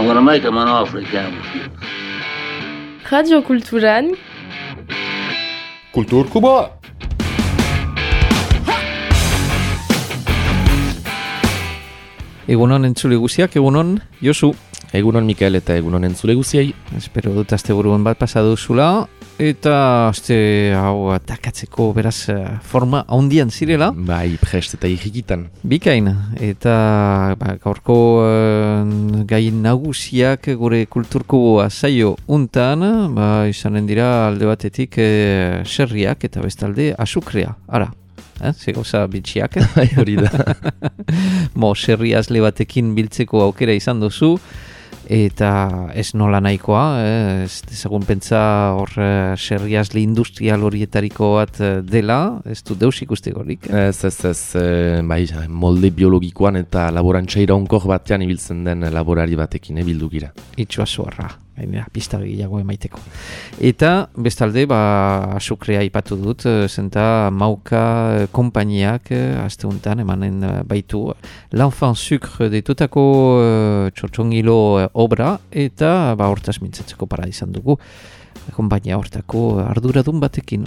Agora mai que mano africano. Radio Kulturan Kultur Kuba! Egunon entzule guziak, egunon Josu. Egunon Mikael eta egunon entzule guziei. Espero dut asteburuan bat pasatu zula. Eta aste hau takatzeko beraz forma handian zirela. Bai, prest eta irrikitan. Bikain. Eta gaurko gai nagusiak gure kulturko saio untan, izanen dira alde batetik serriak eta bestalde azukrea. Ara. Zegoza bitxiak. Hori da. Serri azle batekin biltzeko aukera izan duzu. Eta ez nola nahikoa, ez dezagun pentsa hor serri azle industrial horietariko bat dela, ez du deus ikustegorik. Ez, bai, molde biologikoan eta laborantzaira onkor batean ibiltzen den laborari batekin bildu gira. Itxua zuarra. Pista gehiago emaiteko. Eta bestalde, azukrea ipatu dut, zenta Mauka konpainiak asteuntan emanen baitu L'Enfant Sucre ditutako txotxongilo obra eta hortaz mintzatzeko para izan dugu konpainia hortako arduradun batekin.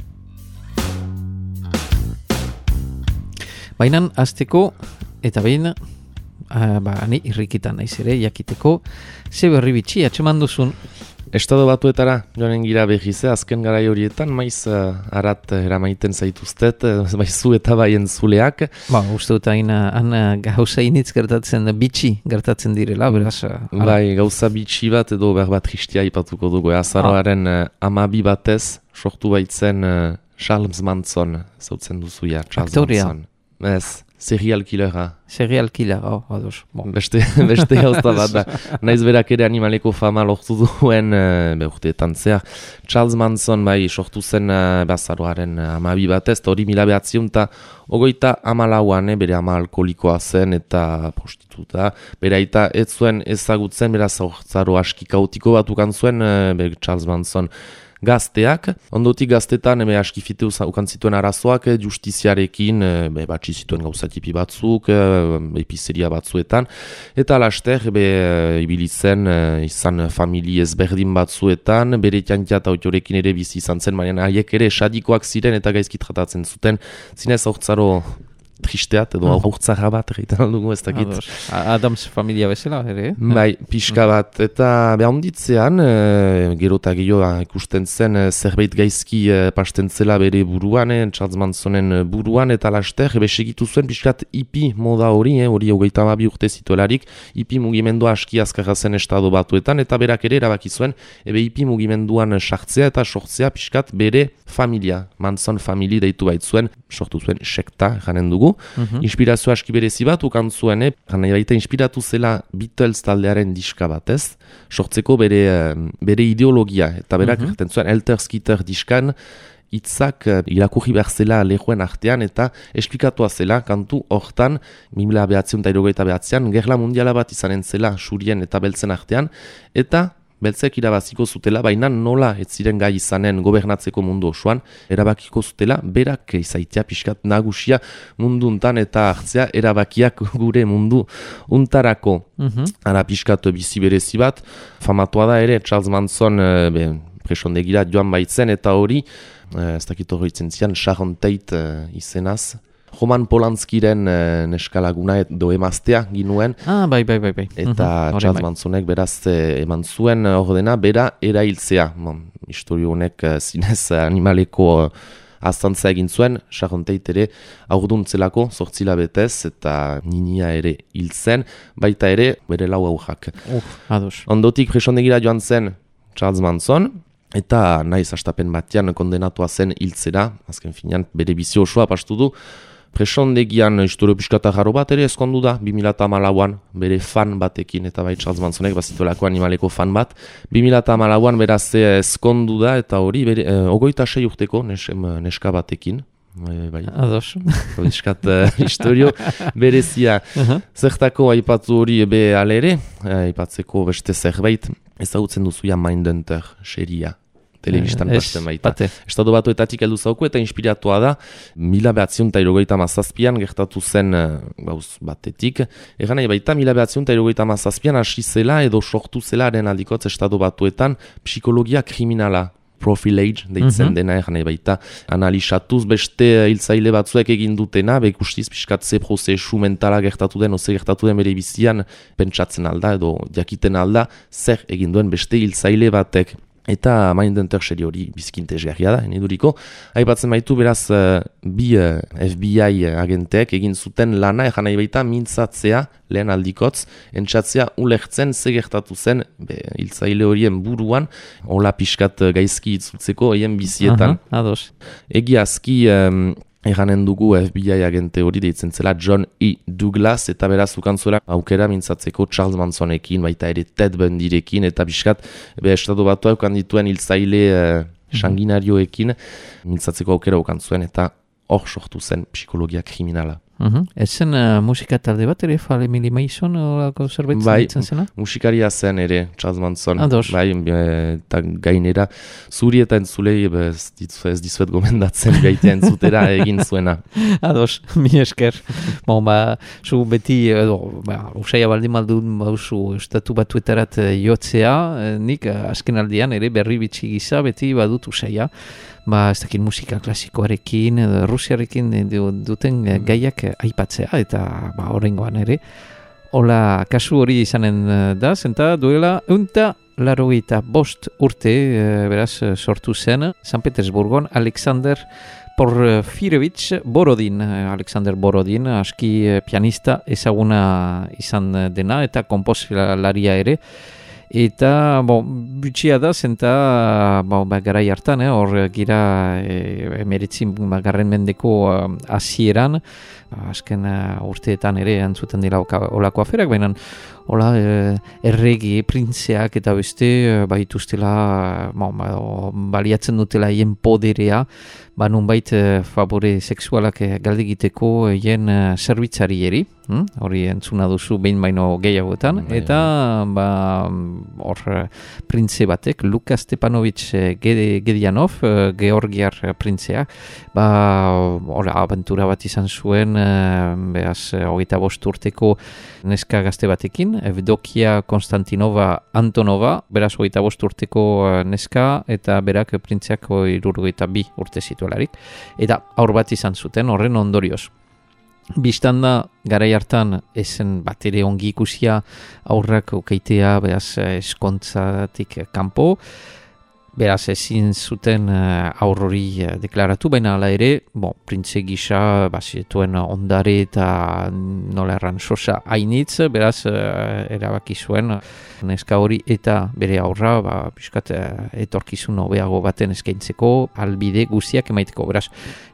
Bainan azteko eta behin ni irrikitan naiz ere jakiteko ze berri bitxi atxeman duzun. Estado Batuetara joanen gira behize, azken garai horietan, maiz arat eramaiten zaituztet, bai zu eta bai entzuleak. Uste dut han gauza initz gertatzen, bitxi gertatzen direla, beraz. Bai, gauza bitxi bat edo berbat tristia ipatuko dugu. Azaroaren 12 batez, sortu baitzen Charles Manson, zautzen duzuia, Charles Aktoria. Manson. Ez. Serial killera. Serial killera, ados. Beste gauza bat da. Naiz berak ere animaleko fama lortu duen urteetan zehar. Charles Manson bai sortu zen azaroaren 12 batez, eta hori 1954 bere ama alkoholikoa zen eta prostituta. Bere aita ez zuen ezagutzen, beraz haurtzaro aski kaotiko bat ukan zuen Charles Manson. Gazteak, ondotik gaztetan askifite ukan zituen arazoak justiziarekin, batxi zituen gauzatipi batzuk, epizeria batzuetan, eta laster ibilitzen izan famili ezberdin batzuetan, bere tiantia eta otiorekin ere bizi izan zen, baina haiek ere esadikoak ziren eta gaizki tratatzen zuten, zinez haurtzaro tristeat edo haurtzara bat egiten aldugu ez dakit. Adams familia bezala ere? Bai, pixka bat. Eta behonditzean, gero eta gehiago ikusten zen zerbait gaizki pasten zela bere buruan, Charles Mansonen buruan, eta laster, segitu zuen pixkat hippie moda hori 32 urte zituelarik, hippie mugimendua aski azkarra zen Estado Batuetan, eta berak ere erabaki zuen, hippie mugimenduan sartzea eta sortzea pixkat bere familia, Manson family deitu baitzuen, sortu zuen sekta janen dugu. Inspirazio aski berezi bat ukan zuen, gana baita inspiratu zela Beatles taldearen diska batez, sortzeko bere ideologia, eta berak jaten zuen Helter Skelter diskan, hitzak irakurri behar zela lehuen artean eta esplikatua zela kantu hortan 1989an gerla mundiala bat izanen zela surien eta beltzen artean, eta beltzek irabaziko zutela, baina nola ez ziren gai izanen gobernatzeko mundu osoan, erabakiko zutela, berak izaitia pixkat nagusia mundu untan eta hartzea erabakiak gure mundu untarako. Ara pixkat bizi berezi bat, famatua da ere, Charles Manson presondegira joan baitzen, eta hori, ez dakit horretzen zian, Sharon Tate izenaz, Roman Polanskiren neskalaguna edo emaztea ginuen. Bai. Eta Charles Mansonek beraz eman zuen ordena bera erailtzea. Historio honek zinez animaleko azantza egin zuen, Sharon Tate ere aurduntzelako 8 hilabetez eta ninia ere hil zen, baita ere bere 4 haurrak. Ondotik presondegira joan zen Charles Manson, eta naiz astapen batean kondenatua zen hiltzera, azken finean bere bizi osoa pastu du. Presondegian historio piskata jaro bat ere ezkondu da, 2014an bere fan batekin, eta bai Charles Mansonek bazituelako animaleko fan bat. 2014an beraz ezkondu da, eta hori 26 urteko neska batekin. Bai. Ados. Piskat historio berezia. Zertako aipatu hori alere, aipatzeko beste zerbait, ezagutzen duzuia Mindhunter seria. telebistan pasten baita. Estatu Batuetatik heldu zauku eta inspiratua da 1977an gertatu zen gauz batetik. Egan nahi baita 1977an hasi zela edo sortu zelaren aldikotz Estatu Batuetan psikologia kriminala. Profilage deitzen dena egan nahi baita. Analizatuz beste hiltzaile batzuek egin dutena, bekustiz pixkat ze prozesu mentala gertatu den, oze gertatu den bere bizian pentsatzen alda edo jakiten alda, zer egin duen beste hiltzaile batek. Eta Mindhunter serie hori bizkintezgarria da, eneduriko. Aipatzen baitu beraz bi FBI agenteek egin zuten lana, egan nahi baita mintzatzea, lehen aldikotz, entzatzea ulertzen ze gertatu zen hiltzaile horien buruan, hola pixkat gaizki itzultzeko eien bizietan. Ados. Egiazki eganen dugu FBI agente hori deitzen zela John E. Douglas, eta beraz ukantzuela aukera mintzatzeko Charles Mansonekin, baita ere Ted Bundyrekin, eta biskat Estatu Batuak ukandituen hiltzaile sanguinarioekin mintzatzeko aukera ukantzuen, eta hor sortu zen psikologia kriminala. Ez zen musika talde bat ere, Emily Mason olako zerbait ditzen zena? Musikaria zen ere, Charles Manson. Ados. Bai, eta gainera, zuri eta entzulei ez dizuet gomendatzen gaitea entzutera egin zuena. Ados, mi esker. Zu beti, usaia baldin maldun bauzu Estatu Batuetarat jotzea, nik azken aldian ere berri bitxi gisa beti badut usaia. Ez dakit musika klasikoarekin, Rusiarekin duten gaiak aipatzea, eta horrengoan ere. Hola, kasu hori izanen da, zenta duela, 185 urte, beraz, sortu zen, San Petersburgon, Alexander Porfirovich Borodin. Alexander Borodin, aski pianista ezaguna izan dena, eta konposolaria ere. Eta, bitxia da, zenta, garai hartan, hor gira emeritzin garren mendeko hasieran, azken urteetan ere antzuten dira olako aferak, baina hola erregi, printzeak eta beste baituztela, baliatzen dutela hien poderea, nunbait favore sexualak galdegiteko hien zerbitzarieri, hori entzuna duzu behin baino gehiagotan, eta hor printze batek, Luka Stepanovich Gedianov, Georgiar printzea, abentura bat izan zuen, beraz, 25 urteko neska gazte batekin, Evdokia Konstantinova Antonova, beraz, 25 urteko neska, eta berak printzeak 62 urte zituelarik, eta aur bat izan zuten, horren ondorioz. Bistanda, garai hartan, ezen bat ere ongi ikusia aurrak ukeitea, beraz, eskontzatik kanpo, beraz ezin zuten aurrori deklaratu, baina ala ere, printze gisa, zituen ondare eta nola erran sosa hainitz, beraz, erabaki zuen neska hori eta bere aurra, piskat etorkizun hobeago baten eskaintzeko, albide guztiak emaiteko, beraz,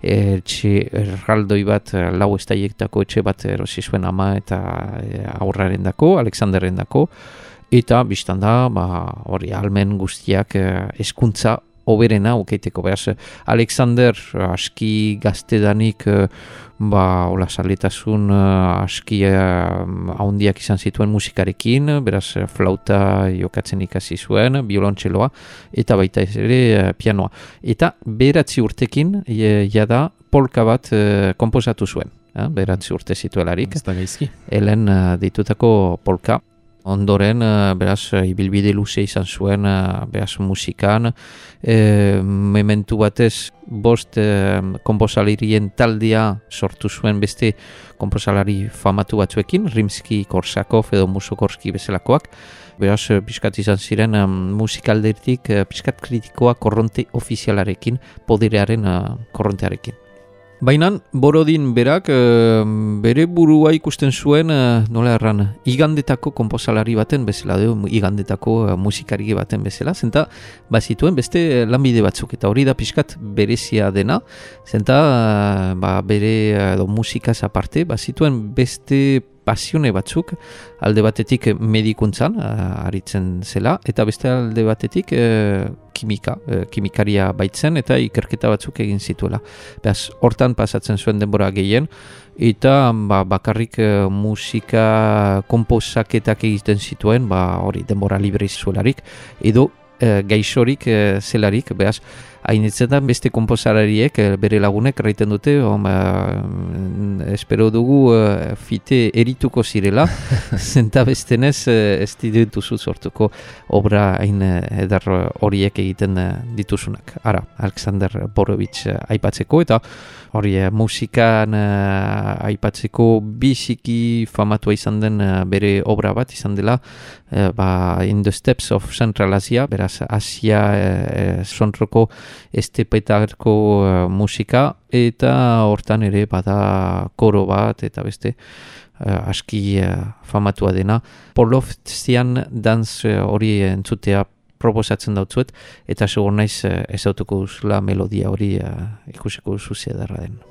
erraldoi bat, lau estaietako etxe bat erosi zuen ama eta aurraren dako, Alexanderren dako, eta biztan da, hori almen guztiak hezkuntza oberena ukeiteko. Beraz, Alexander aski gaztedanik hola saletasun aski haundiak izan zituen musikarekin, beraz flauta jokatzen ikasi zuen, biolontxeloa, eta baita ere pianoa. Eta 9 urtekin jada polka bat konposatu zuen, 9 urte zituelarik. Ez da gaizki. Helen deitutako polka. Ondoren, beraz, ibilbide luze izan zuen, beraz, musikan, mementu batez, 5 konposalarien taldea sortu zuen beste konposalari famatu batzuekin, Rimsky-Korsakov edo Musokorski bezalakoak, beraz, piskat izan ziren musikaldetik, piskat kritikoa korronte ofizialarekin, poderearen korrontearekin. Baina Borodin berak bere burua ikusten zuen, nola erran, igandetako konposalari baten bezala, igandetako musikari baten bezala, zenta bazituen beste lanbide batzuk, eta hori da pixkat berezia dena, zenta bere musikaz aparte, bazituen beste pasione batzuk, alde batetik medikuntzan aritzen zela, eta beste alde batetik kimikaria baitzen, eta ikerketa batzuk egin zituela. Beraz, hortan pasatzen zuen denbora gehien, eta bakarrik musika komposaketak egiten zituen, hori denbora libre zuelarik, edo gaixorik zelarik, beraz, hainitzetan beste komposarariek bere lagunek erraiten dute, espero dugu fite erituko zirela, zenta bestenez ez dituzu sortuko obra hain edar horiek egiten dituzunak. Ara, Alexander Borovitz aipatzeko, eta hori musikan aipatzeko biziki famatua izan den bere obra bat izan dela, In the Steps of Central Asia, beraz Asia sonroko estepetarko musika, eta hortan ere bada koro bat eta beste aski famatua dena. Polovtsian dance hori entzutea proposatzen dautzuet, eta segur naiz ezautuko duzula melodia hori ikusiko zuzia darra den.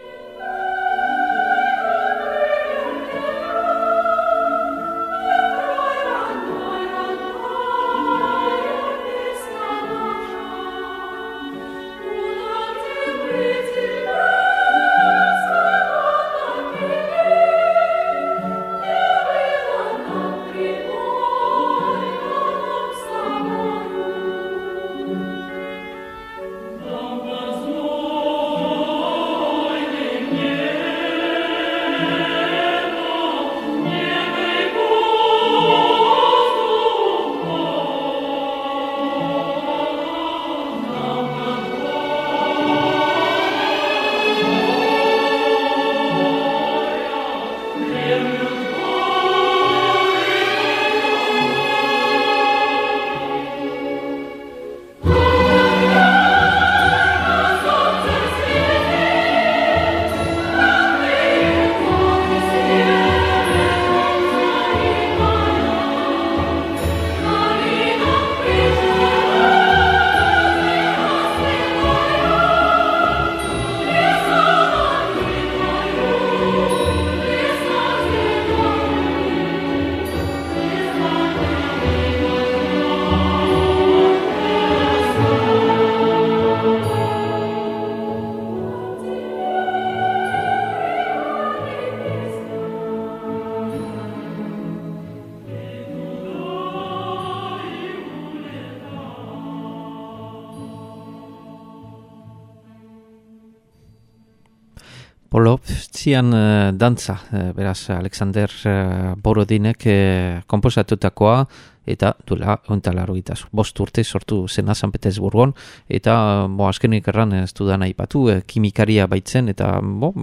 Polovtsian dantza, beraz Alexander Borodinek komposatutakoa, eta duela ontalaro gitazu. 5 urte sortu zena San Petersburgon, eta azkenik erran ez dudan aipatu, kimikaria baitzen, eta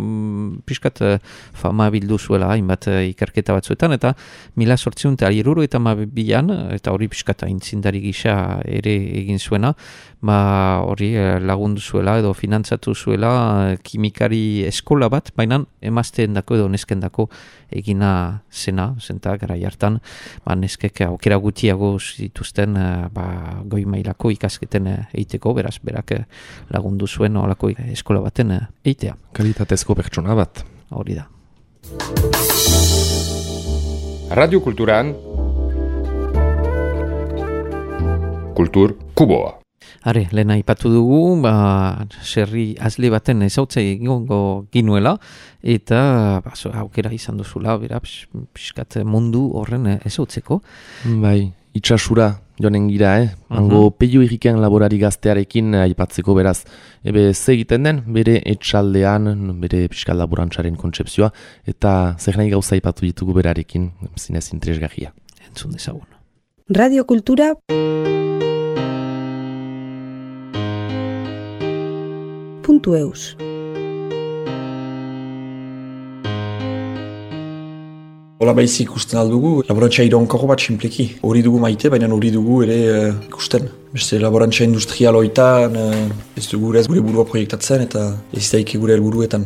pixkat fama bildu zuela hainbat ikerketa batzuetan, eta 1872an, eta hori pixkat aintzindari gisa ere egin zuena, hori lagundu zuela edo finantzatu zuela kimikari eskola bat, baina emazteen dako edo nesken dako egina zena, zenta garai hartan, neskek aukera gutiago zituzten goi mailako ikasketen eiteko, beraz, berak lagundu zuen olako eskola baten eitea. Kalitatezko pertsona bat. Hori da. Radio Kulturan Kultur Kuboa. Are, lehena ipatu dugu, serri azle baten ezautza egongo ginuela, eta aukera izan duzula, bera, pixkat mundu horren ezautzeko. Bai, itxasura joanen gira, Hango Peio Irriken laborari gaztearekin aipatzeko beraz. Ze egiten den, bere etxaldean, bere pixkat laborantzaren kontzepzioa, eta zer nahi gauza aipatu ditugu berarekin, zinez interesgarria. Entzun dezagun. Radio Kultura .eus. Hola baiz ikusten aldugu, laborantza iraunkorro bat sinpleki. Hori dugu maite, baina hori dugu ere ikusten. Beste laborantza industrial hoitan, ez dugu ez gure burua proiektatzen eta ez daiki gure helburuetan.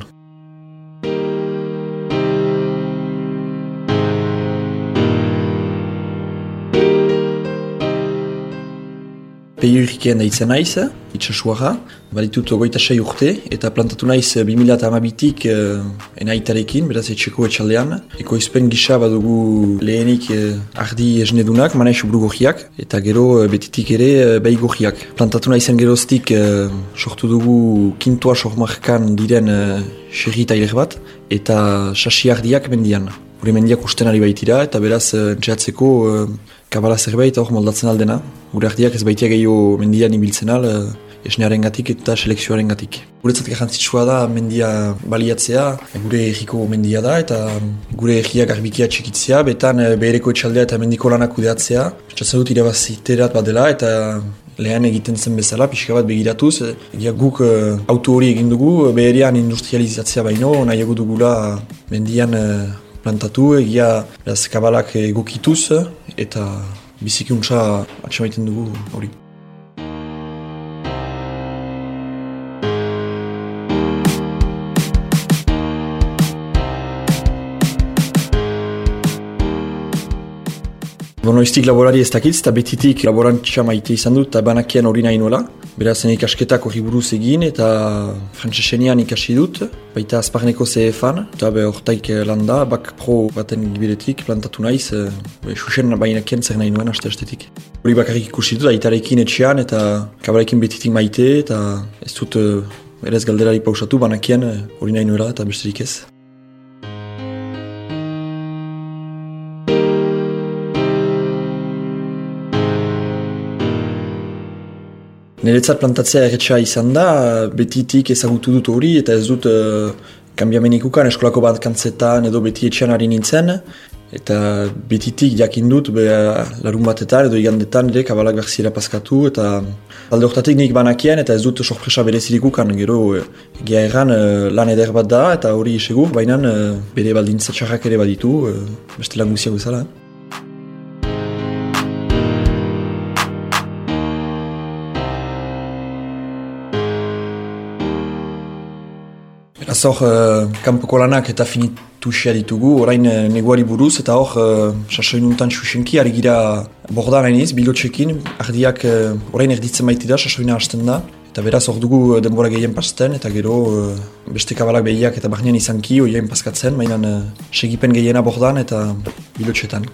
Peio Irrikeen deitzen naiz, itxasuara, baditut 26 urte, eta plantatu naiz 2012-tik enaitarekin, beraz etxeko etxaldean. Ekoizpen gisa badugu lehenik ardi esnedunak, manaiz burugohiak, eta gero betitik ere behigohiak. Plantatu naizen geroztik sortu dugu kintoa sormarkan diren xerri tailer bat, eta sasi ardiak mendian. Hori mendiak usten ari baitira, eta beraz entxeatzeko kabala zerbait hor moldatzen aldena. gure ardiak ez baitia gehiago mendian ibiltzen al, esnearen gatik eta selekzioaren gatik. Guretzat garrantzitsua da mendia baliatzea, gure erriko mendia da eta gure erriak garbikia txikitzea, betan behereko etxaldea eta mendiko lanak kudeatzea. Pentsatzen dut irabaziterat bat dela eta lehen egiten zen bezala, pixka bat begiratuz. Guk auto hori egin dugu, beherian industrializatzea baino, nahiago dugula mendian plantatu, beraz kabalak egokituz eta bizikuntza atxamaiten dugu hori. Noiztik laborari ez dakitz, eta betitik laborantza maite izan dut, eta banakian hori nahi nuela. Beraz, ikasketak hori buruz egin, eta frantsesenian ikasi dut, baita Azparneko CF-an, eta hortaik landa, bak pro baten gibiretik, plantatu naiz, xuxen bainakian zer nahi nuen, aste-astetik. Hori bakarrik ikusi dut, aitarekin etxean, eta kabalekin betitik maite, eta ez dut erez galderari pausatu, banakian hori nahi nuela, eta besterik ez. Niretzat plantatzea erretxa izan da, betitik ezagutu dut hori eta ez dut kanbiamenikukan eskolako bat kantzetan edo beti etxean ari nintzen. Eta betitik jakin dut larun batetan edo igandetan ere kabalak berziera paskatu eta alde hortatik nik banakien eta ez dut sorpresa berezirikukan. Gero egia erran lan eder bat da eta hori segur, baina bere baldintza txarrak ere baditu, beste lan guztiak bezala. Beraz hor, kanpoko lanak eta finituxea ditugu, orain neguari buruz, eta hor, sasoinuntan xuxenki, ari gira bordan hainiz, bilotxekin, ardiak orain erditzen baiti da, sasoina hasten da, eta beraz hor dugu denbora gehien pasten, eta gero beste kabalak behiak eta barnean izanki, oien paskatzen, mainan segipen gehiena bordan eta bilotxetan.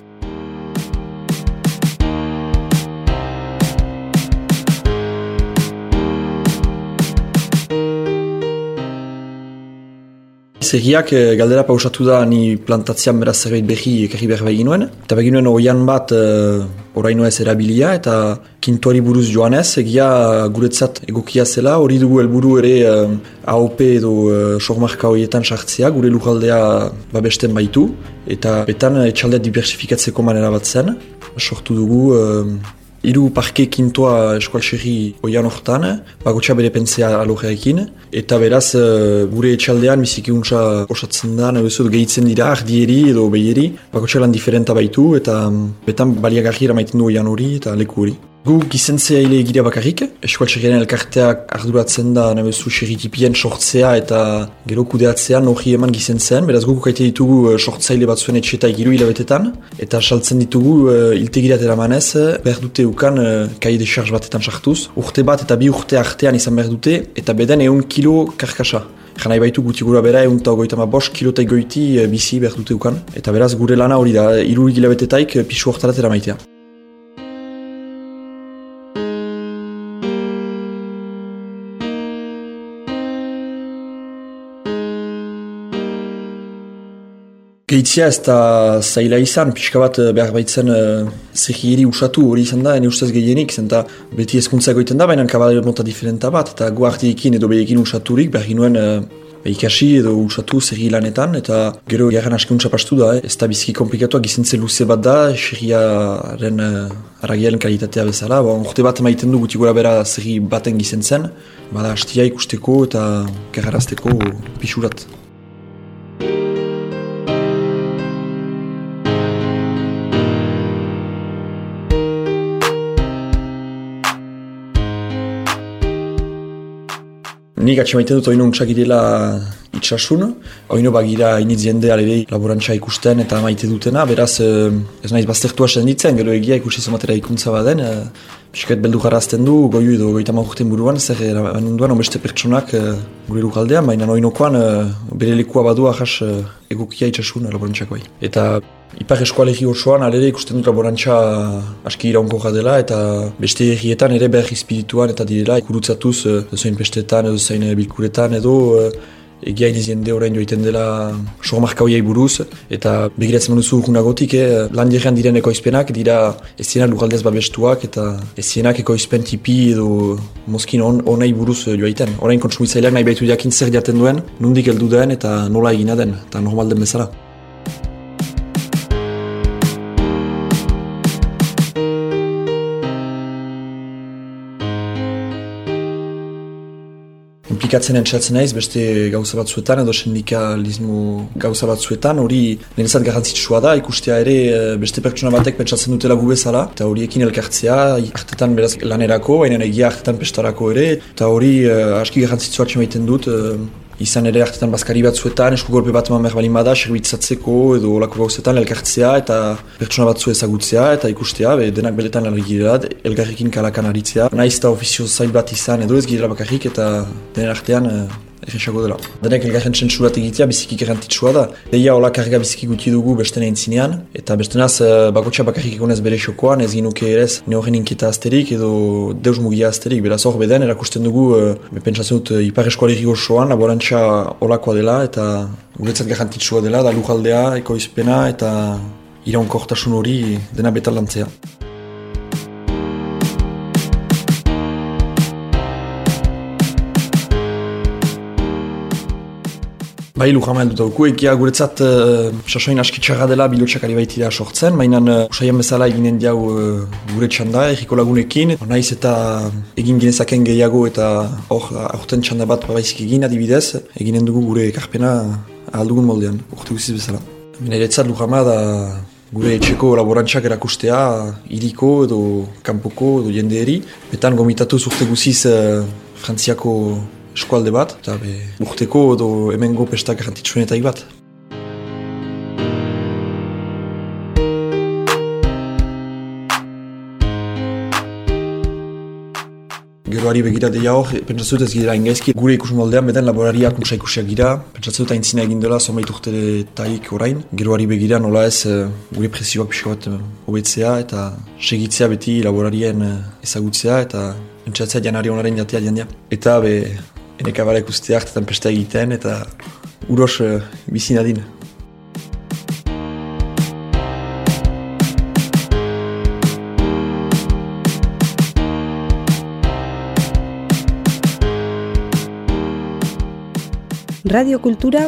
Zerriak galdera pausatu da ni plantatzean beraz zerbait behi ekarri behar begin nuen. Eta begin nuen oian bat oraino ez erabilia eta kintuari buruz joan ez. Egia guretzat egokia zela, hori dugu helburu ere AOP edo sormarka horietan sartzea, gure lujaldea babesten baitu. Eta betan etxaldea diversifikatzeko manera bat zen. Sortu dugu 3 parke kintoa eskualxerri oian hortan, bakotxa bere pentsea alogearekin, eta beraz gure etxaldean bizikuntza osatzen da, nebezot gehitzen dira, ardieri edo behieri, bakotxa lan diferenta baitu, eta betan baliagarri eramaiten du oian hori eta leku hori. Gu gizentzea hile egirea bakarrik, eskualxerriaren elkarteak arduratzen da nebezu xerritipien sortzea eta gero kudeatzean hori eman gizentzen, beraz guk kaite ditugu sortzaile batzuen etxetak 3 hilabetetan, eta saltzen ditugu iltegirat eramanez, behar dute ukan kai de charge batetan sartuz, urte bat eta 2 urte artean izan behar dute, eta beden 1 kilo karkasa. Janai baitu guti gura bera, 125 kilotai goiti bizi behar dute ukan, eta beraz gure lana hori da, 3 hilabetetaik pisu hortarat eramaitea. Gehitzia ez da zaila izan, pixka bat behar baitzen zerrieri usatu hori izan da, ene ustez gehienik, zenta beti ezkuntza egoiten da, baina kabalero nota diferenta bat, eta gu artiekin edo behiekin usaturik, behar ginuen ikasi edo usatu zerri lanetan, eta gero garen askuntza pastu da, ez da biziki komplikatuak gizentze luze bat da, zerriaren aragiaren kalitatea bezala, urte bat maiten du guti gura bera zerri baten gizentzen, bada hastia ikusteko eta garrarazteko pixurat. Nik atxemaiten dut oino untsak irela itxasun, oino bagira initz jendea ere laborantza ikusten eta maite dutena, beraz ez naiz baztertua senditzen, gero egia ikusi zomatera ikuntza baden, pisket beldu jarrazten du, goiu edo 30 urten buruan, zer erabanduan onbeste pertsonak gure lukaldean, baina oinokoan bere lekua badu ahas egokia itxasun laborantzakoai. Eta ipar eskualegi osoan alere ikusten dut laborantza aski iraunkorra dela eta beste herrietan ere behar espirituan eta direla gurutzatuz zoin pestetan edo zoin bilkuretan edo egia iniz jende orain joiten dela sogamarka hoiei buruz, eta begiratzen manuzu urgunagotik, lan dirrean diren ekoizpenak dira ezienak lugaldez babestuak, eta ezienak ekoizpen tipi edo mozkin honei buruz joaiten. Orain kontsumitzaileak nahi baitu jakin zer jaten duen, nondik heldu den eta nola egina den, eta normal den bezala. Implikatzen entzatzen naiz beste gauza batzuetan edo sindikalismo gauza batzuetan, hori niretzat garrantzitsua da, ikustea ere beste pertsona batek pentsatzen dutela gu bezala, eta horiekin elkartzea, hartetan beraz lanerako, baina egia hartetan pestarako ere, eta hori aski garrantzitsua atxemaiten dut, izan ere hartetan bazkari batzuetan, eskugolpe bat eman behar balin bada, serbitzatzeko edo olako gauzetan elkartzea eta pertsona batzu ezagutzea eta ikustea, denak beletan elgarrekin kalakan aritzea. Naiz eta ofizio zail bat izan edo ez girela bakarrik eta denen artean erresago dela. Denek elgarren txentsu bat egitea biziki garrantzitsua da. Deia hola karga biziki guti dugu bestena intzinean, eta bestenaz bakotxa bakarrik egonez bere xokoan, ez ginuke erez neogen inketa asterik edo deus mugia asterik. Beraz hor beden erakusten dugu, pentsatzen dut ipar eskualerri gozoan, laborantza olakoa dela eta guretzat garrantzitsua dela, da lujaldea, ekoizpena eta iraunkortasun hori dena betalantzea. Bai, lujama helduta dugu, egia guretzat sasoin aski txarra dela bilotxakari baitira sortzen, mainan usaian bezala eginen diau gure txanda, erriko lagunekin, naiz eta egin ginezaken gehiago eta aurten txanda bat babaizik egin adibidez, eginen dugu gure ekarpena ahaldugun moldean, urte guziz bezala. Niretzat lujama da gure etxeko laborantzak erakustea, hiriko edo kanpoko edo jendeeri, betan gomitatu urte guziz Frantziako eskualde bat, eta urteko edo hemengo pestak garrantzitsuenetaik bat. Geroari begira deia hor, pentsatzen dut ez gira ingaizki, gure ikus moldean beden laborariak untsa ikusiak gira, pentsatzen dut aintzina egin dela zonbait urtetaik orain. Geroari begira nola ez gure presioak pixka bat hobetzea eta segitzea beti laborarien ezagutzea eta pentsatzea janari onaren jatea jandia. Eta eneka bara ikustea hartetan pesta egiten eta uros bizi nadin. Radio Kultura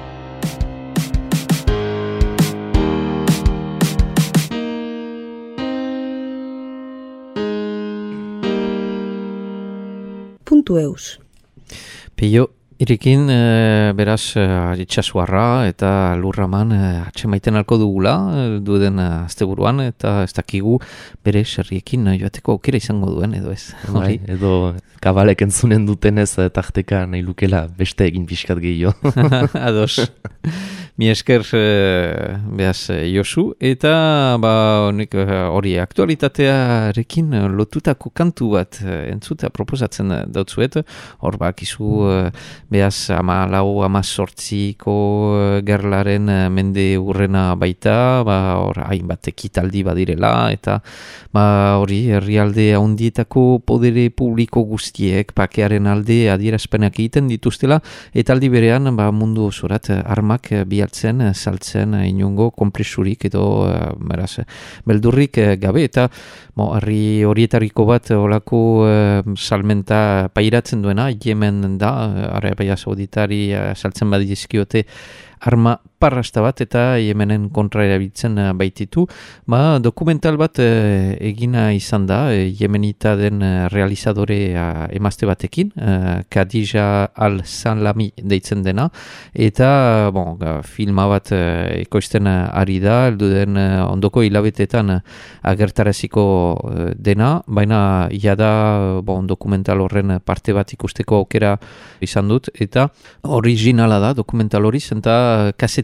.eus. Peio, irikin beraz itxasuarra eta lurraman atxemaiten alko dugula duden asteburuan eta ez dakigu bere serriekin joateko aukera izango duen edo ez. Bai, edo kabalek entzunen dutenez tarteka nahi lukela beste egin pixkat gehiago. Ados. Mi esker behaz Josu eta honik hori aktualitatearekin lotutako kantu bat entzuta proposatzen dautzuet, hor bakizu behaz 14-18ko gerlaren mende urrena baita, hor hainbat ekitaldi badirela eta hori herrialde handietako podere publiko guztiek pakearen alde adierazpenak egiten dituztela eta aldi berean mundu osorat armak bialtzen, saltzen inungo konpresurik edo beldurrik gabe eta herri horietariko bat olako salmenta pairatzen duena Yemen da, Arabia Sauditari saltzen badizkiote arma parrasta bat eta Yemenen kontra erabiltzen baititu. Dokumental bat egina izan da, Yemenita den realizadore emazte batekin, Khadija Al-Salami deitzen dena, eta filma bat ekoizten ari da, elduden ondoko hilabetetan agertaraziko dena, baina jada dokumental horren parte bat ikusteko aukera izan dut, eta originala da dokumental hori, zenta kaseta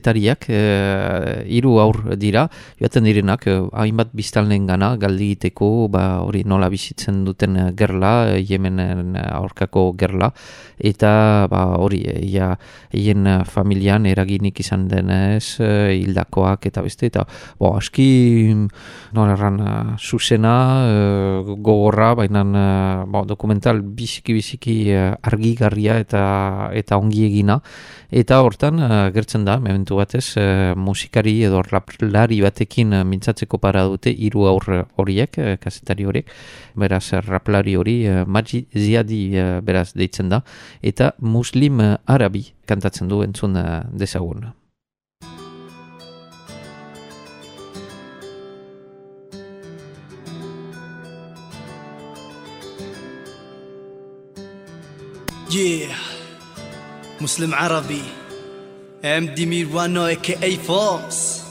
kazetariak, 3 haur dira, joaten direnak, hainbat biztanleen gana, galdi egiteko, hori nola bizitzen duten gerla, Yemenen aurkako gerla, eta hori, hien familian eraginik izan denez, hildakoak eta beste, eta aski, nola erran, zuzena, gogorra, baina dokumental biziki argigarria eta ongi egina, eta hortan gertzen da, momentu batez, musikari edo raplari batekin mintzatzeko para dute 3 haur horiek, kazetari horiek, beraz raplari hori Maji Ziadi beraz deitzen da, eta Muslim Arabi kantatzen du entzun dezagun. Yeah, Muslim Arabi, MD Mirwano aka Foss.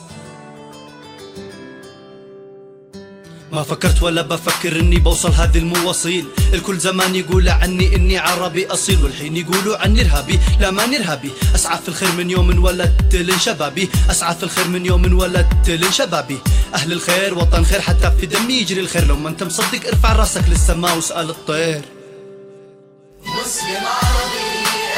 ما فكرت ولا بفكر اني بوصل هذه المواصيل، الكل زمان يقول عني اني عربي اصيل، والحين يقولوا عني ارهابي، لا ماني ارهابي، اسعى في الخير من يوم ولدت لين شبابي، اسعى في الخير من يوم ولدت لين شبابي، اهل الخير وطن خير حتى في دمي يجري الخير، لو ما انت مصدق ارفع راسك للسماء واسال الطير. مسلم عربي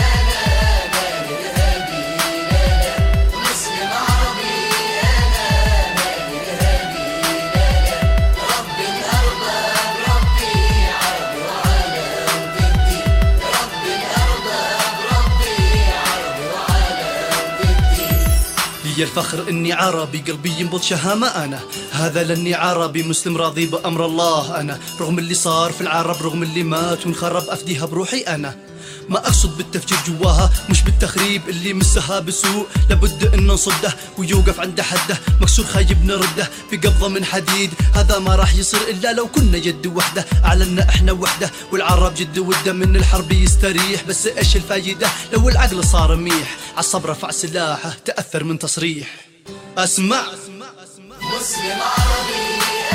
لي الفخر اني عربي، قلبي ينبض شهامة انا، هذا لاني عربي مسلم راضي بامر الله انا، رغم اللي صار في العرب، رغم اللي مات وانخرب افديها بروحي انا، ما اقصد بالتفجير جواها، مش بالتخريب اللي مسها بسوء، لابد ان نصده ويوقف عند حده، مكسور خايب نرده بقبضه من حديد، هذا ما راح يصير الا لو كنا جد وحده، اعلنا احنا وحده، والعرب جد وده من الحرب يستريح، بس ايش الفايده لو العقل صار ميح، عالصبر رفع سلاحه تاثر من تصريح. اسمع مسلم عربي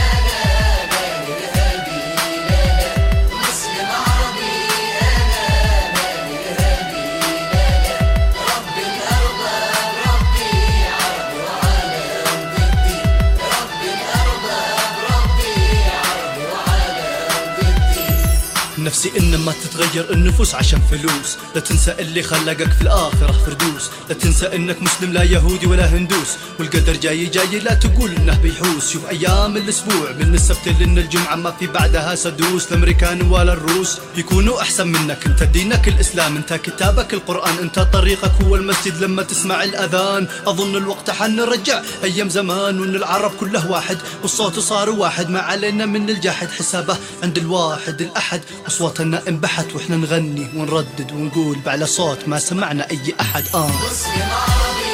نفسي إن ما تتغير النفوس عشان فلوس، لا تنسى اللي خلقك في الآخرة فردوس، لا تنسى إنك مسلم لا يهودي ولا هندوس، والقدر جاي لا تقول إنه بيحوس، شوف أيام الأسبوع من السبت لين الجمعة ما في بعدها سدوس، الأمريكان ولا الروس بيكونوا أحسن منك، أنت دينك الإسلام، أنت كتابك القرآن، أنت طريقك هو المسجد، لما تسمع الأذان أظن الوقت حن نرجع أيام زمان، وإن العرب كله واحد والصوت صار واحد، ما علينا من الجاحد حسابه عند الواحد الأحد، أصواتنا انبحت وإحنا نغني ونردد ونقول بعلى صوت ما سمعنا أي أحد. مسلم عربي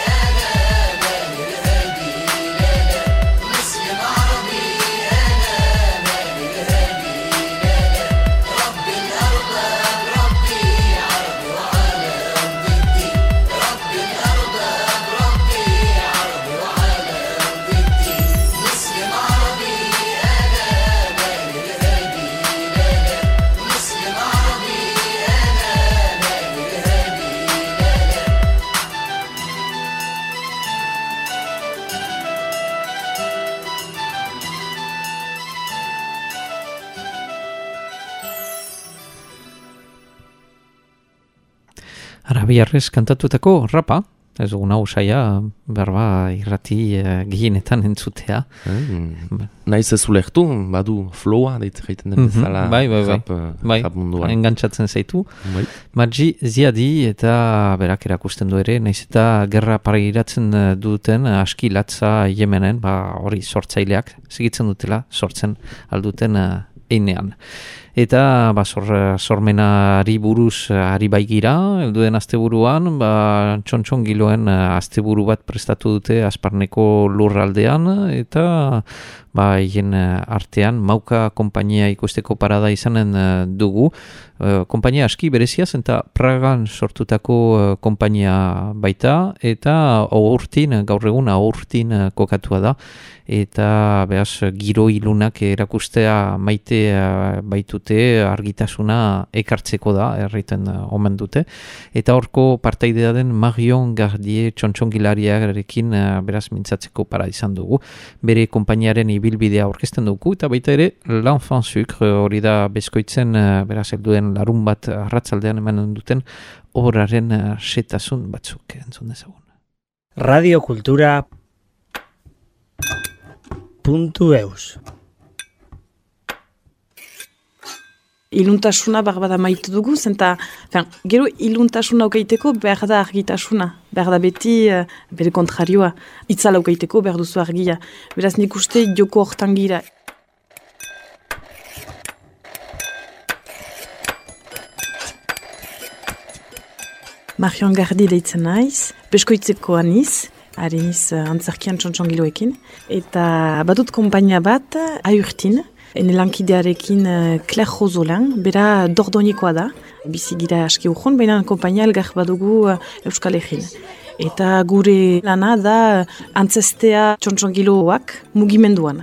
Arabiarrez kantatutako rapa, ez dugun hau saia, berba irrati gehienetan entzutea. Naiz ez ulektu, badu flowa, deitzen jaiten den bezala. Bai, engantzatzen zaitu. Maji Ziadi eta berak erakusten du ere, naiz eta gerra paragiratzen duten aski latza Yemenen, hori sortzaileak, segitzen dutela, sortzen alduten einean. Eta sormenari buruz ari baigira, helduen asteburuan, txontxon giloen asteburu bat prestatu dute Asparneko lurraldean, eta hien artean Mauka konpainia ikusteko parada izanen dugu. Konpainia aski bereziaz, eta Pragan sortutako konpainia baita, eta gaur egun aurtin kokatua da, eta behaz giro ilunak erakustea maite baitute dute argitasuna ekartzeko da, erriten omen dute. Eta horko partaidea den Marion Gardier txontxongilariarekin beraz mintzatzeko para izan dugu. Bere konpainiaren ibilbidea aurkezten dugu, eta baita ere L'Enfant Sucre hori da bezkoitzen beraz helduen larun bat arratzaldean eman duten obraren setasun batzuk entzun dezagun. radiokultura.eus Iluntasuna bada maitu dugu, zenta, gero iluntasuna aukaiteko behar da argitasuna, behar da beti bere kontrarioa, itzala aukaiteko behar duzu argia. Beraz nik uste joko hortan gira. Marion Gardi deitzen naiz, beskoitzeko aniz, hariniz antzerkian txontxongiloekin, eta badut konpainia bat, Aurtin, ene lankidearekin Claire Rozolan, bera Dordoñekoa da, bizi gira aski urron, baina konpainia elgar badugu Euskal Herrin. Eta gure lana da antzestea txontxongiloak mugimenduan.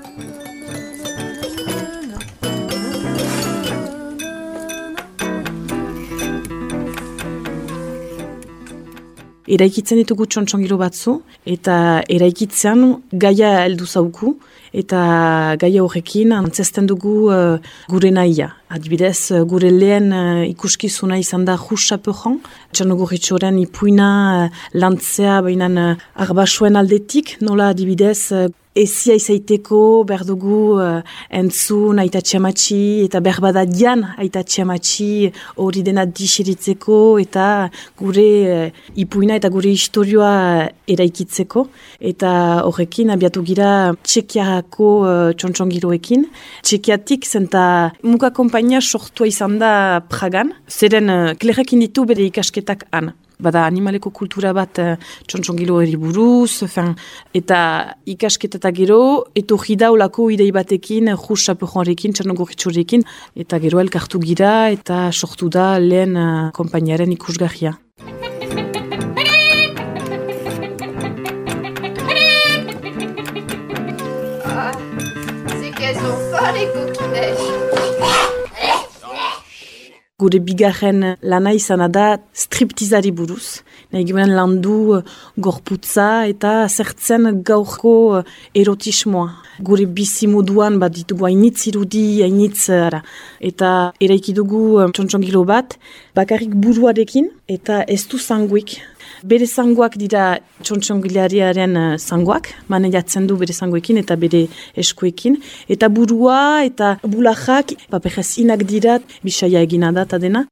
Eraikitzen ditugu txontxongilo batzu, eta eraikitzean gaia heldu zauku, eta gaia horrekin antzesten dugu gure nahia. Adibidez, gure lehen ikuskizuna izan da Rouge Chaperon, Txernogorritxoren ipuina lantzea bainan arbasuen aldetik, nola adibidez ezia izaiteko behar dugu entzun aita txamatxi eta behar bada dian aita txamatxi hori dena diseritzeko eta gure ipuina eta gure historioa eraikitzeko. Eta horrekin abiatu gira Txekiako txontxongiloekin. Txekiatik zenta muka konpainia sortua izan da Pragan, zeren Clairekin ditu bere ikasketak han. Bada animaleko kultura bat txontxongilo eri buruz, eta ikasketetak gero, etorri da olako idei batekin, Rouge Chaperonrekin, Txernogorritxorekin, eta gero elkartu gira, eta sortu da lehen konpainiaren ikusgarria. Ah, c'est qu'elles ont faim les coquinets. Gure bigarren lana izana da striptizari buruz. Nahi ginen landu gorputza eta zertzen gaurko erotismoa. Gure bizi moduan bat ditugu hainitz irudi, hainitz ara. Eta eraiki dugu txontxongilo bat, bakarrik buruarekin eta ez du zanguik. Bere zangoak dira txontxongilariaren zangoak, maneiatzen du bere zangoekin eta bere eskuekin. Eta burua eta bulajak, paperezinak dira, bisaia egina da eta dena.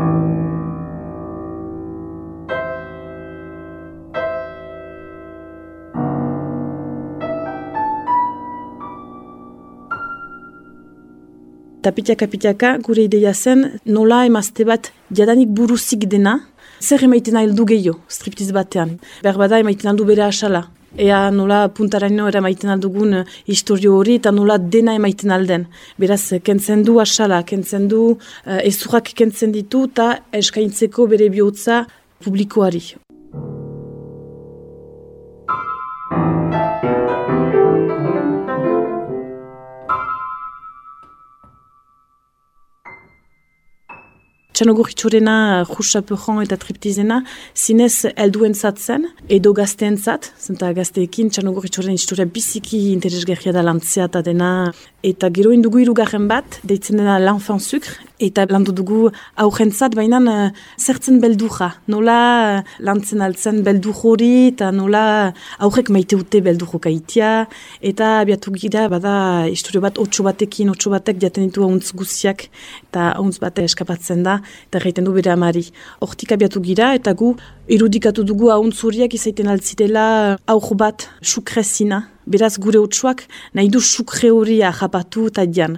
Tapitiaka gure ideia zen nola emazte bat jadanik buruzik dena, zer emaiten aldu gehiago, striptiz batean. Berbada emaiten aldu bere asala. Ea nola puntaraino emaiten aldugun historio hori eta nola dena emaiten alden. Beraz, kentzen du asala, kentzen du ezurrak kentzen ditu eta eskaintzeko bere bihotza publikoari. Txernogorritxorena, Rouge Chaperon eta triptizena zinez helduen zatzen, edo gazteen zat, zenta gazteekin Txernogorritxoren historia biziki interesgarria da lantzea eta dena, eta gero indugu hirugarren bat, deitzen dena L'Enfant Sucre, eta landu dugu aurrentzat, baina zertzen beldurra, nola lantzen altzen beldur hori, eta nola aurrek maite ute beldur kaitia, eta abiatu gira, bada historio bat, otso batekin, otso batek jaten ditu hauntz guziak, eta hauntz bat eskapatzen da, eta gaiten du bere amari. Hortik abiatu gira, eta gu irudikatu dugu hauntz horiak izaiten altzitela aur bat sukrezina. Beraz gure otsuak nahi du sukre hori ahapatu eta dian.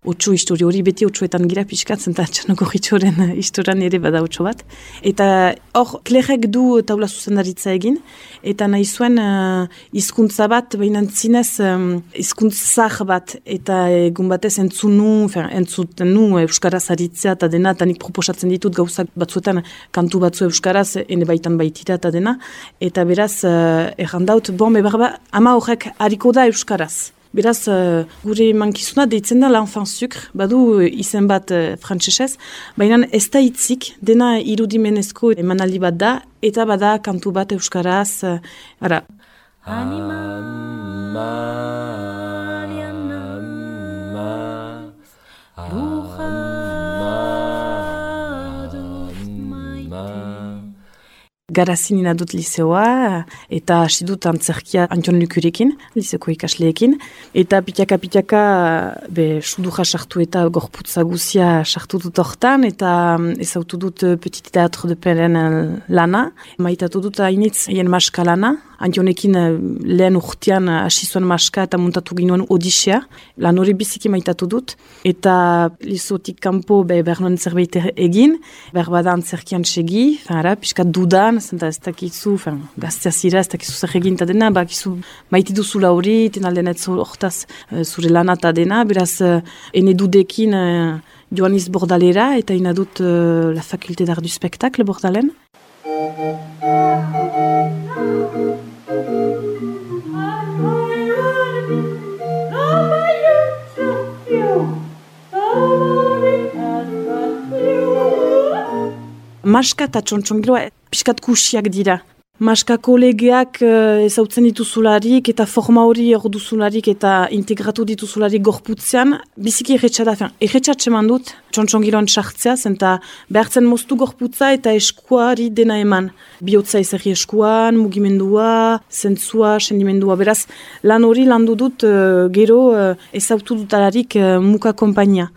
otso historio hori, beti otsoetan gira pixkatzen, eta Txanoko Ritxoren historian ere bada otso bat. Eta hor, klerek du taula zuzendaritza egin, eta nahi zuen hizkuntza bat, baina zinez hizkuntzar bat, eta egun batez entzuten nu Euskaraz aritzea eta dena, eta nik proposatzen ditut gauzak batzuetan kantu batzu Euskaraz, ene baitan baitira eta dena, eta beraz errandaut, ama horrek hariko da Euskaraz. Beraz, gure mankizuna deitzen da l'enfant sucre, badu izen bat frantsesez, baina ez da hitzik, dena irudimenezko emanaldi bat da, eta bada kantu bat Euskaraz, ara. Garazin inadut liseoa, eta hasi dut antzerkia Antion Lukurekin, liseko ikasleekin, eta pitaka suduja sartu eta gorputza guzia sartu dut hortan, eta ezautu dut Petit Teatro de Peren lana, maitatu dut hainitz hien maska lana, Antionekin lehen urtean hasi zuen maska eta muntatu ginoen Odisea, lan hori biziki maitatu dut, eta lisotik kanpo behar nuen zerbait egin, behar bada antzerkian segi, piskat dudan, zenta ez dakizu, gaztea zira, ez dakizu zer egin eta dena, bakizu maiti duzula hori, ten aldenetz hortaz zure lana eta dena, beraz ene dudekin Joaniz Bordalera, eta inadut la Faculté d'Art du Spectacle Bordalen. Maska eta txontxongiloa pixkat kusiak dira. Maska kolegeak ezautzen dituzularik eta forma hori duzularik eta integratu dituzularik gorputzean, biziki erretxa da. Erretxatxe mandut txontxongiloan sartzea, zenta behartzen moztu gorputza eta eskuari dena eman. Bihotza ezerri eskuan, mugimendua, zentzua, sendimendua. Beraz, lan hori landu dut gero ezautu dutalarik muka kompainia.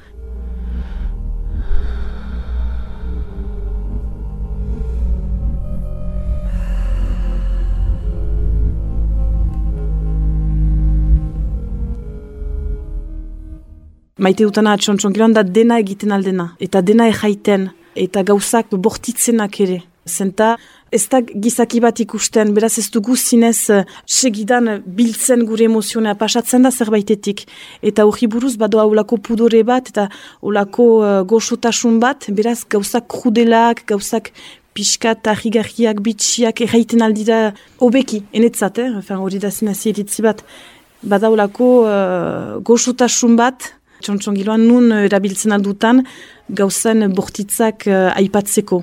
Maite dutana txontxongiloan da dena egiten aldena, eta dena erraiten, eta gauzak bortitzenak ere. Zenta ez da gizaki bat ikusten, beraz ez dugu zinez segidan biltzen gure emozionea, pasatzen da zerbaitetik. Eta hori buruz badoa olako pudore bat, eta olako goxotasun bat, beraz gauzak krudelak, gauzak pixkat, ahigarriak, bitxiak erraiten aldira obeki, enetzat, hori da zinez eritzi bat. Bada olako goxotasun bat, txontxongiloan nun erabiltzen aldutan gauzen bortitzak aipatzeko.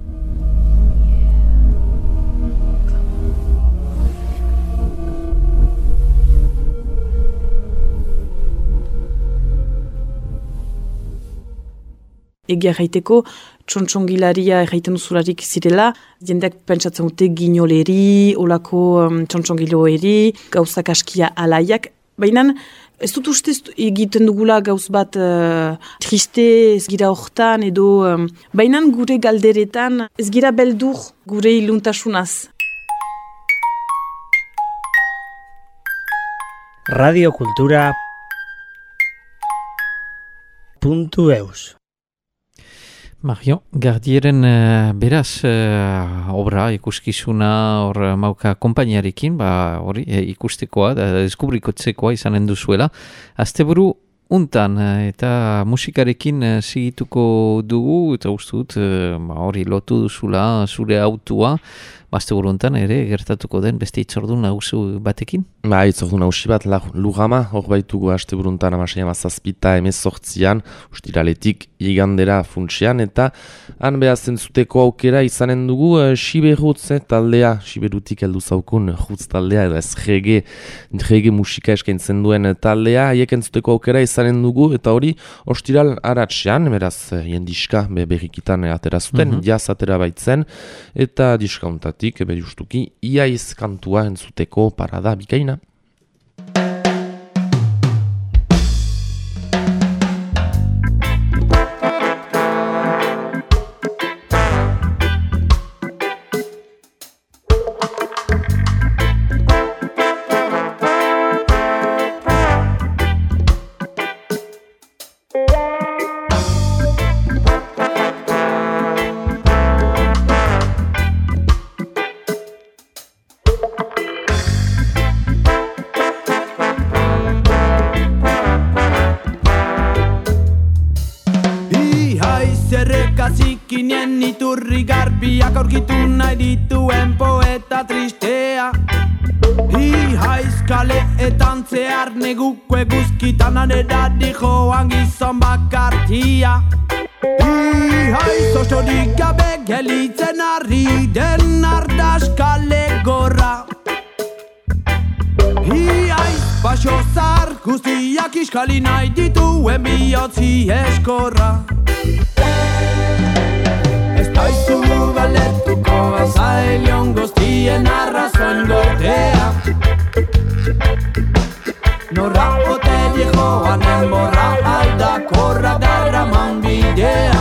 Egia erraiteko, txontxongilaria erraiten duzularik zirela, jendeak pentsatzen dute ginoleri, olako txontxongiloeri, gauzak askia alaiak, baina ez dut ustez egiten dugula gauz bat triste ez gira hortan edo baina gure galderetan ez gira beldur gure iluntasunaz. Radiokultura.eus Mario, Gardieren beraz obra ikuskizuna hor mauka konpainiarekin, hori ikustekoa, deskubrikotzekoa izanen duzuela. Asteburu untan eta musikarekin segituko dugu, eta uste dut hori lotu duzula zure autua, asteburu untan ere gertatuko den beste itzordun nagusi batekin? Itzordun nagusi bat, Lugama, hor baitugu asteburu untan 17 ustiraletik igandera funtsean, eta han behazen zuteko aukera izanen dugu Siberutz taldea, Siberutik heldu zaukun jutz taldea, edo ez rege musika eskaintzen duen taldea, haiek entzuteko aukera izanen dugu, eta hori ostiral aratsean, beraz jendiska berrikitan atera zuten, jaz atera baitzen, eta diskauntatik, justuki, iaiz kantua entzuteko parada bikaina. izkinien iturri garbiak aurkitu nahi dituen poeta tristea. Haiz kaleetan zehar neguko eguzkitan arerari joan gizon bakartia. Haiz osorik gabe gelitzen harri den ardaskale gorra. Haiz basozar guztiak iskali nahi dituen bihotzi eskorra. Ez daizu galetuko azailion guztien arrazoen gortea. Norra ote joan enborra aldakorra darraman bidea.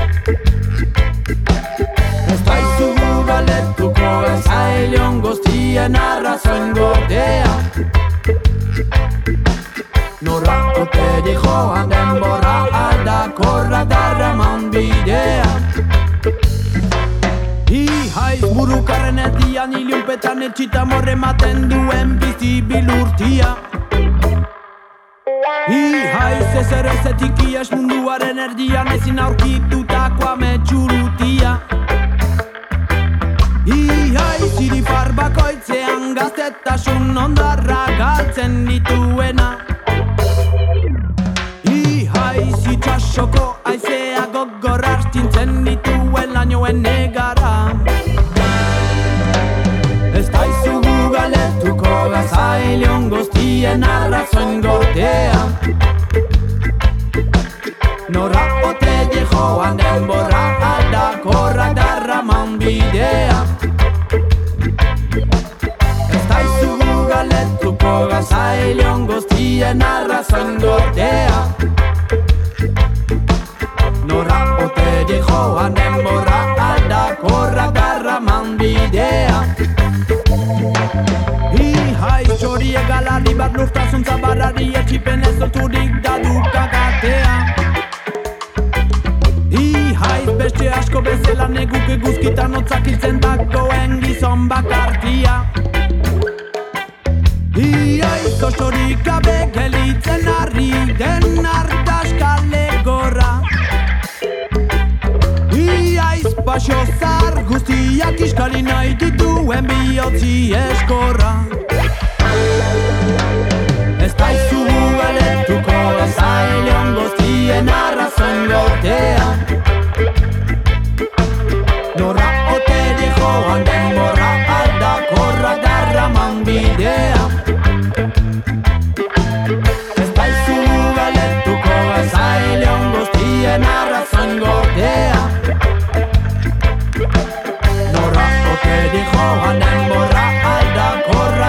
Ez daizu galetuko azailion guztien arrazoen gortea. Norra ote joan enborra aldakorra darraman bidea. Haiz burukarren erdian ilunpetan etxita morre maten duen bizi bilurtia. Haiz ezer ezetik ies munduaren erdian ezin aurkitutako ametxurutia. Haiz irifar bakoitzean gaztetasun ondarra galtzen dituena. Haiz itxasoko aizea gogorra astintzen dituen lainoen negara. Ez daizu galetuko gazailion guztien arrazoen gortea. Norra ote joan denborra aldakorra darraman bidea. Ez daizu galetuko gazailion guztien arrazoen gortea. Norra ote joan denborra aldakorra darraman bidea. Haiz txorie galari bat lurtasun zabarrari etxipen ez olturik daduka gatea. Haiz beste asko bezala neguk eguzkitan otzak hiltzen dagoen gizon bakartia. Haiz osorik gabe gelitzen harri den ardaskale gorra. Haiz basozar guztiak iskali nahi dituen bihotzi eskorra. Ez daizu galetuko azailion guztien arrazoen gortea. Norra ote joan denborra aldakorra darraman bidea. Ez daizu galetuko azailion guztien arrazoen gortea. Norra ote joan denborra aldakorra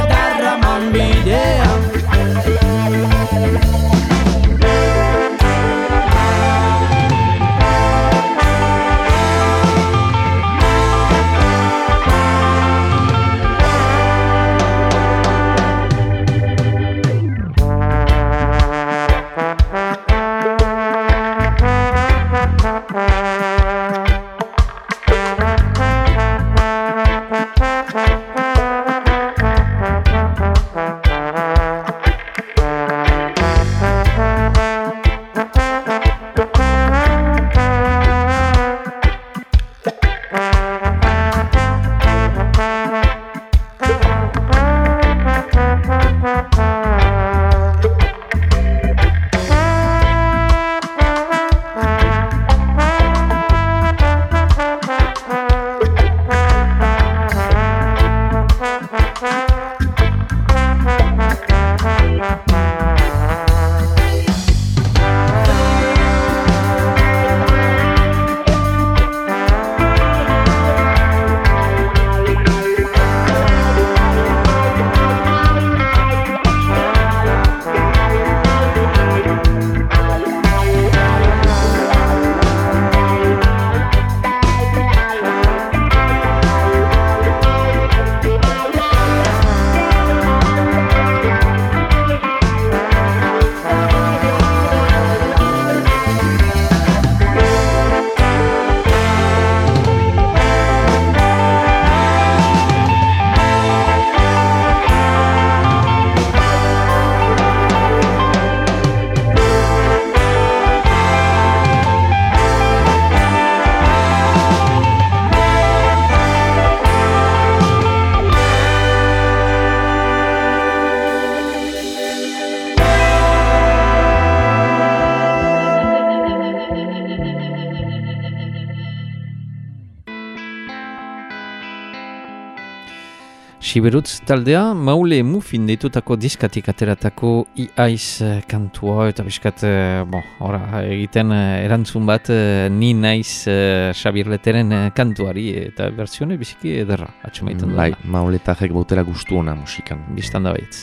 Siberutz taldea, Maule Mufin deitutako diskatik ateratako iaiz kantua, eta biskat, egiten erantzun bat ni naiz Xabier Leteren kantuari, eta bertsione biziki ederra, atxemaiten duela. Bai, Mauletarrek bautela gustu ona musikan. Bistan da baitz.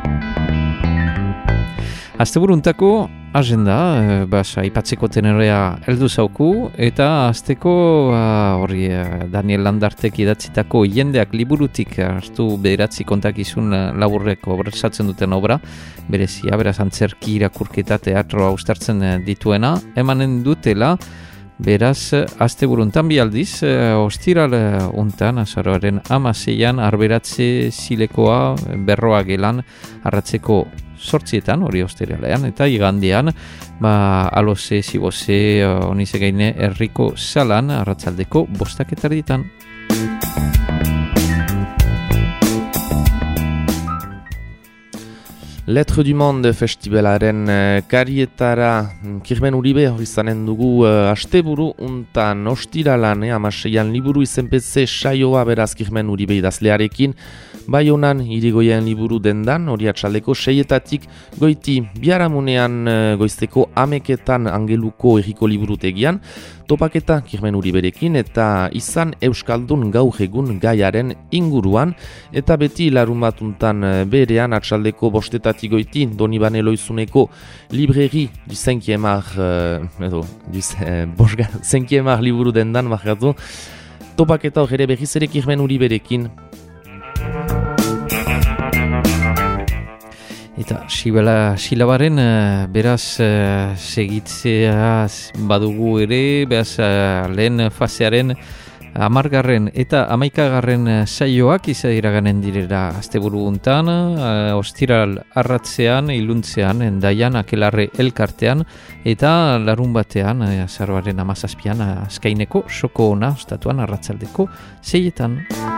Asteburuntako agenda, aipatzeko tenerea heldu zauku, eta azteko Daniel Landartek idatzitako jendeak liburutik hartu bederatzi kontakizun laburreko bersatzen duten obra, berezia, beraz antzerki irakurketa teatroa ustartzen dituena, emanen dutela, beraz, asteburuntan bi aldiz, ostiral untan, azaroaren 16an, arberatze zilekoa berroa gelan, arratzeko 8etan, hori ostiralean, eta igandean, alose, zibose, onize gaine, herriko salan, arratzaldeko 5:00 Lettre du Monde festivalaren karietara Kirmen Uribe hori zanen dugu asteburu untan ostiralan 16an liburu izenpetze saioa beraz Kirmen Uribe idazlearekin Baionan irigoien liburu dendan hori atxaldeko 6etatik goiti biharamunean goizteko 11etan Angeluko erriko liburutegian topaketa Kirmen Uriberekin eta izan Euskaldun gaur egun gaiaren inguruan eta beti larunbatuntan berean atxaldeko 5etatik goiti Donibane Loizuneko libreri du 5e liburu dendan markatu topaketa hor ere berriz ere Kirmen Uriberekin. Eta silabaren beraz segitzea badugu ere, beraz lehen fasearen 10. eta 11. saioak iraganen direla asteburu untan, ostiral arratzean, iluntzean, endaian, akelarre elkartean, eta larun batean, azaroaren 17an, azkaineko soko ona, ostatuan arratzaldeko 6etan.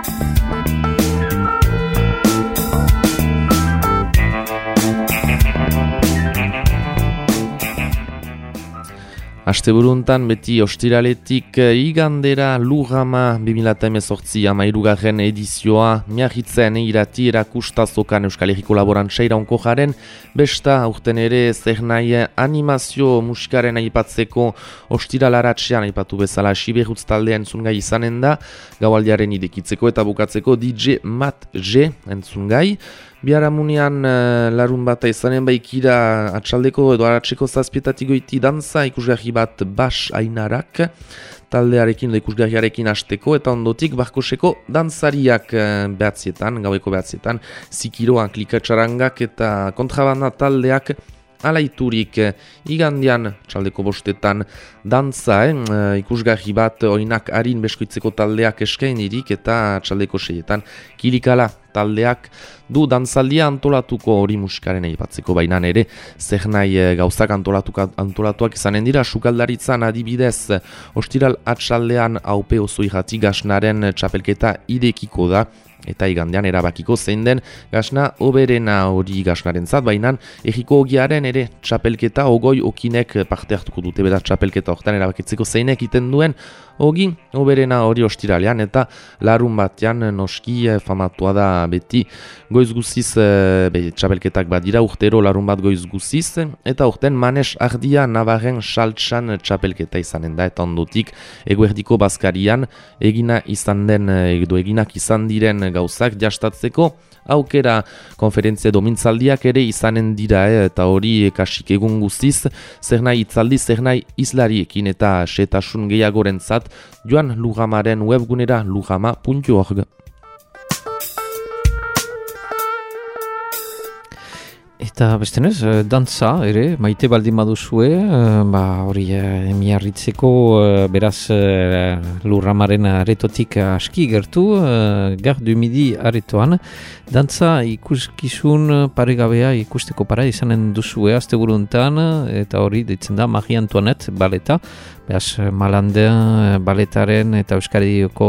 Asteburuntan beti ostiraletik igandera Lugama 2018 13. edizioa miahitzen irati erakustazokan Euskal Herriko Laborantza iraunko jaren besta aurten ere zer nahi animazio musikaren aipatzeko ostiralaratxean aipatu bezala Siberutz taldea entzungai izanen da gaualdiaren idekitzeko eta bukatzeko DJ Mat G entzungai. Biharamunean larun bata izanen baikira atxaldeko edo aratzeko 7etatik goiti dantza ikusgarri bat Bas Ainarak taldearekin edo ikusgarriarekin hasteko eta ondotik barkoseko dantzariak gaueko 9etan Zikiroan, Klikatxarangak eta kontrabanda taldeak alaiturik igandian txaldeko 5etan dantza ikusgarri bat oinak harin beskoitzeko taldeak eskainirik eta txaldeko 6etan Kilikala taldeak du dantzaldia antolatuko hori musikaren aipatzeko bainan ere zer nahi gauzak antolatuak izanen dira sukaldaritzan adibidez ostiral atxaldean aupe oso irrati gasnaren txapelketa idekiko da eta igandean erabakiko zein den gasna oberena hori gasnaren zat, bainan erriko ogiaren ere txapelketa ogoi okinek parte hartuko dute beda txapelketa horretan erabakitzeko zeinek iten duen ogi oberena hori ostiralean eta larun batean noski famatua da beti goiz guziz txapelketak badira urtero larun bat goiz guziz eta urten Manes Ardia Navarren Saltsan txapelketa izanen da eta ondotik eguerdiko bazkarian eginak izan diren gauzak jastatzeko aukera konferentzia domintzaldiak ere izanen dira eta hori kasik egun guziz zer nahi itzaldi, zer nahi izlariekin eta setasun gehiagorentzat joan Lugamaren webgunera lugama.org. Eta bestenez, dantza ere, maite baldin baduzue, hori emiarritzeko beraz Lurramaren aretotik aski gertu, Gare du Midi aretoan, dantza ikuskizun paregabea ikusteko para izanen duzue asteburuntan, eta hori deitzen da Marie Antoinette baleta, beraz Malandin baletaren eta Euskadiko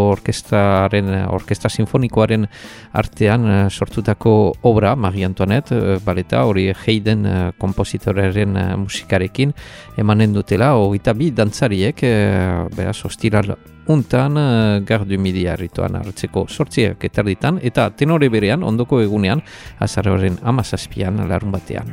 orkestra sinfonikoaren artean sortutako obra Marie Antoinette baleta, hori hori Haydn kompositorearen musikarekin emanen dutela, 22 dantzariek, beraz, ostiral untan Gare du Midi harrituan hartzeko 8:00 eta tenore berean, ondoko egunean, azaroaren 17 larun batean.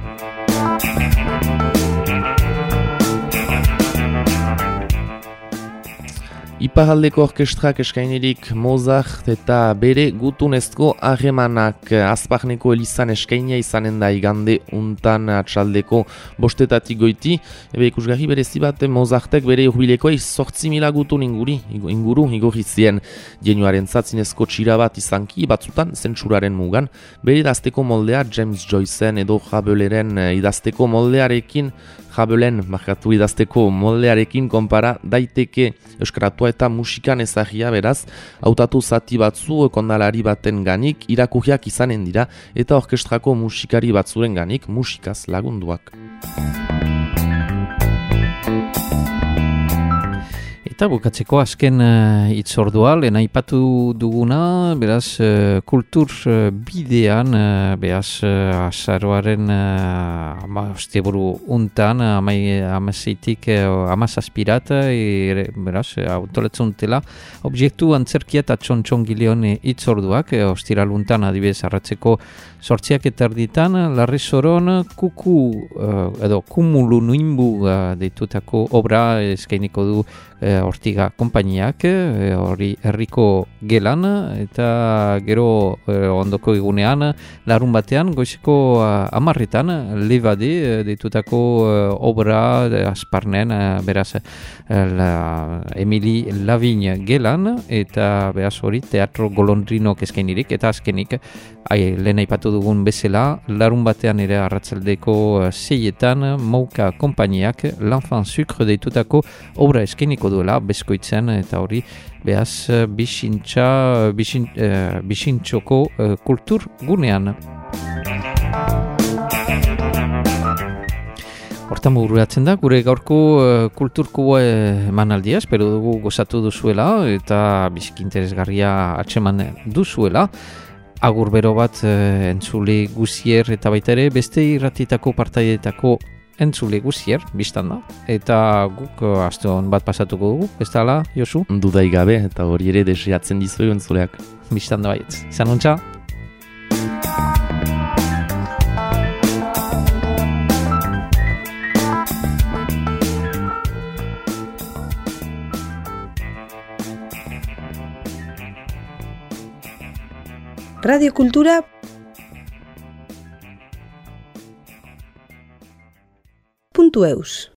Iparraldeko orkestrak eskainirik Mozart eta bere gutunezko harremanak Azparneko elizan eskainia izanen da igande untan atxaldeko 5:00 goiti. Ikusgarri berezi bat Mozartek bere jubilekoa 8.000 gutun inguru igorri zien. Jenuaren zatzinezko txira bat izanki batzutan zentsuraren mugan. Bere idazteko moldea James Joyceen edo Rabelairen idazteko moldearekin idazteko moldearekin konpara daiteke. Euskaratua eta musikan ezagia beraz, hautatu zati batzu kondalari baten ganik irakurriak izanen dira eta orkestrako musikari batzuren ganik musikaz lagunduak. Eta bukatzeko azken itzordua, lehen aipatu duguna, beraz, kultur bidean, beraz, azaroaren osteburu untan, amazeitik amazazpirat, beraz, autoletzen dela, objektu antzerkia eta txontxongileon itzorduak, ostiral untan adibidez arratzeko 8:30, Larri Soron kuku edo kumulu nuinbu deitutako obra eskainiko du Ortiga konpainiak, hori herriko gelan, eta gero ondoko egunean, larun batean, goizeko 10:00 Levade deitutako obra Azparnen, beraz, Emili Lavigne gelan, eta beraz hori Teatro Golondrinok eskainirik, eta azkenik, lehen aipatu dugun bezala, larun batean ere arratzaldeko 6:00 Mauka konpainiak L'Enfant Sucre deitutako obra eskainiko duela bezkoitzen, eta hori behaz Bixintxoko kultur gunean. Hortan bururatzen da, gure gaurko kulturko emanaldia, espero dugu gozatu duzuela eta biziki interesgarria atseman duzuela. Agur bero bat entzule guzier eta baita ere beste irratitako partaietako entzule guzier, biztan da. Eta guk aste hon bat pasatuko dugu, ez da ala, Josu? Dudai gabe eta hori ere deseatzen dizuegu entzuleak. Biztan da baietz. Izan ontsa? radiokultura.eus